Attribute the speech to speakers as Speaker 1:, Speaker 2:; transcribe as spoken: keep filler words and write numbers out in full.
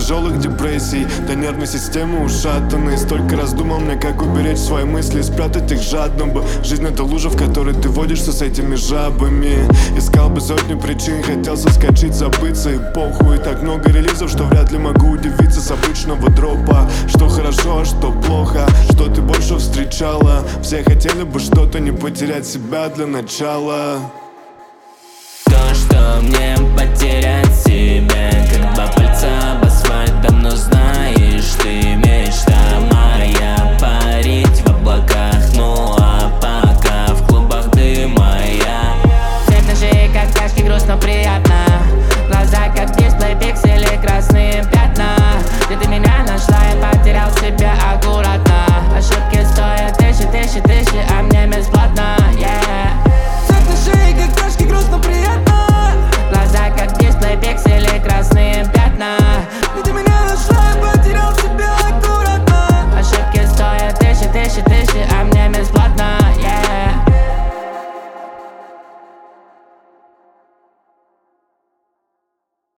Speaker 1: тяжелых депрессий, до нервной системы ушатанной. Столько раз думал мне, как уберечь свои мысли, спрятать их жадно бы. Жизнь — это лужа, в которой ты водишься с этими жабами. Искал бы сотню причин, хотел соскочить, забыться и похуй. Так много релизов, что вряд ли могу удивиться с обычного дропа. Что хорошо, а что плохо, что ты больше встречала. Все хотели бы что-то, не потерять себя для начала.
Speaker 2: То, что мне